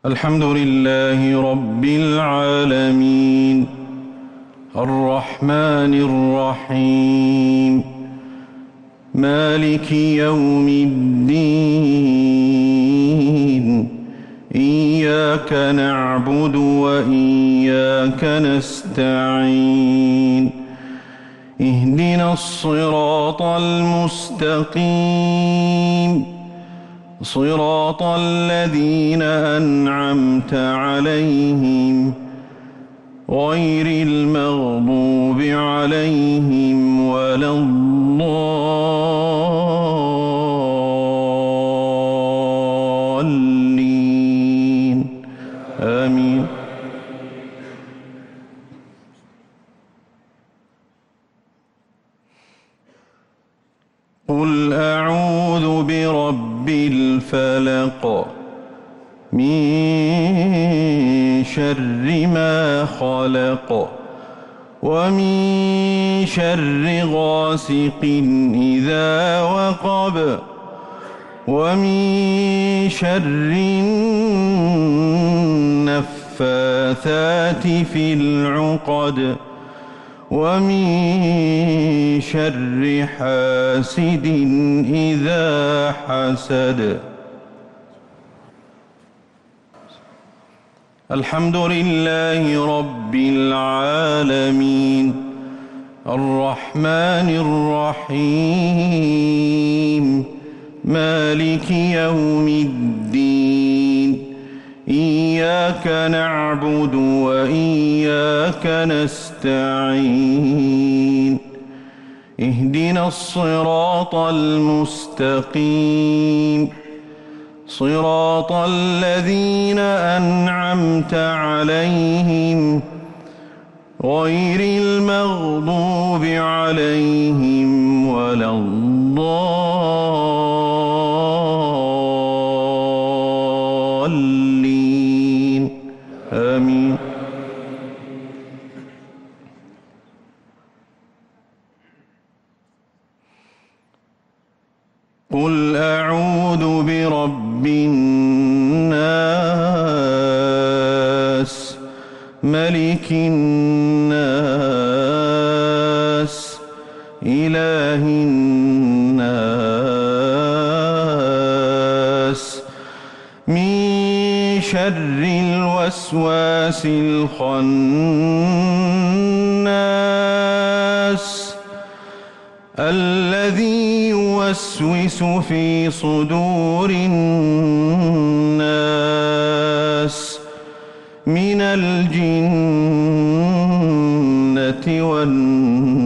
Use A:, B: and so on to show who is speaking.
A: الحمد لله رب العالمين الرحمن الرحيم مالك يوم الدين إياك نعبد وإياك نستعين اهدنا الصراط المستقيم صراط الذين أنعمت عليهم غير المغضوب عليهم ولا الضالين آمين. قل أعوذ برب الفلق من شر ما خلق ومن شر غاسق إذا وقب ومن شر النفاثات في العقد ومن شر حاسد إذا حسد. الحمد لله رب العالمين الرحمن الرحيم مالك يوم الدين إياك نعبد وإياك نستعين اهدنا الصراط المستقيم صراط الذين أنعمت عليهم غير المغضوب عليهم ولا الضالين آمين. قل أعوذ برب الناس ملك الناس إله الناس من شر الوسواس الخناس الذي يوسوس في صدور الناس من الجنة والناس.